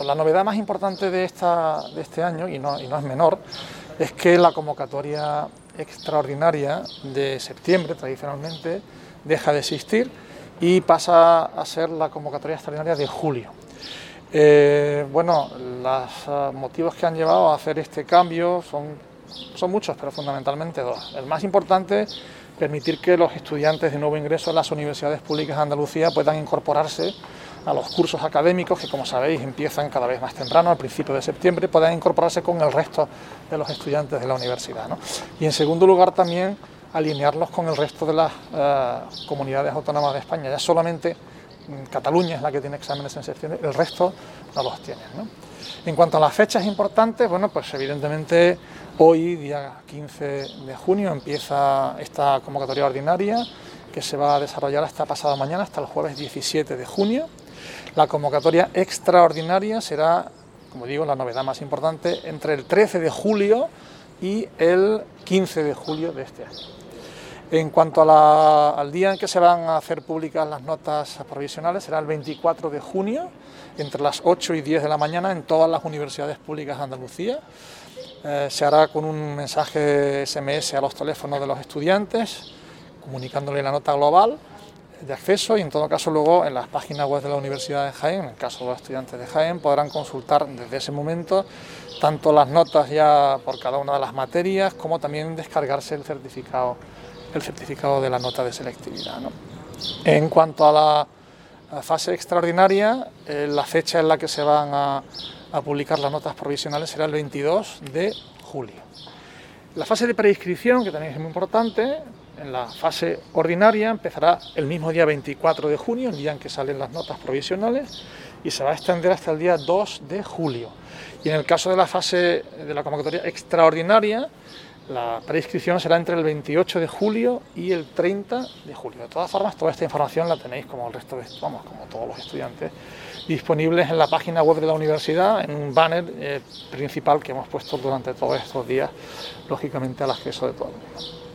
la novedad más importante de este año, y no es menor, es que la convocatoria extraordinaria de septiembre, tradicionalmente, deja de existir y pasa a ser la convocatoria extraordinaria de julio. Bueno, los motivos que han llevado a hacer este cambio son muchos, pero fundamentalmente dos. El más importante, permitir que los estudiantes de nuevo ingreso en las universidades públicas de Andalucía puedan incorporarse a los cursos académicos que, como sabéis, empiezan cada vez más temprano, al principio de septiembre, puedan incorporarse con el resto de los estudiantes de la universidad, ¿no? Y en segundo lugar también alinearlos con el resto de las comunidades autónomas de España. Ya solamente Cataluña es la que tiene exámenes en septiembre, el resto no los tienen, ¿no? En cuanto a las fechas importantes, bueno, pues evidentemente hoy, día 15 de junio, empieza esta convocatoria ordinaria que se va a desarrollar hasta pasado mañana, hasta el jueves 17 de junio. La convocatoria extraordinaria será, como digo, la novedad más importante, entre el 13 de julio y el 15 de julio de este año. En cuanto al día en que se van a hacer públicas las notas provisionales, será el 24 de junio, entre las 8 y 10 de la mañana, en todas las universidades públicas de Andalucía. Se hará con un mensaje SMS a los teléfonos de los estudiantes, comunicándole la nota global de acceso, y en todo caso luego en las páginas web de la Universidad de Jaén, en el caso de los estudiantes de Jaén, podrán consultar desde ese momento tanto las notas ya por cada una de las materias, como también descargarse el certificado de la nota de selectividad, ¿no? En cuanto a la fase extraordinaria, la fecha en la que se van a publicar las notas provisionales será el 22 de julio. La fase de preinscripción, que también es muy importante, en la fase ordinaria empezará el mismo día 24 de junio, el día en que salen las notas provisionales, y se va a extender hasta el día 2 de julio. Y en el caso de la fase de la convocatoria extraordinaria, la preinscripción será entre el 28 de julio y el 30 de julio. De todas formas, toda esta información la tenéis, como el resto como todos los estudiantes, disponibles en la página web de la universidad, en un banner principal que hemos puesto durante todos estos días, lógicamente al acceso de todo el mundo.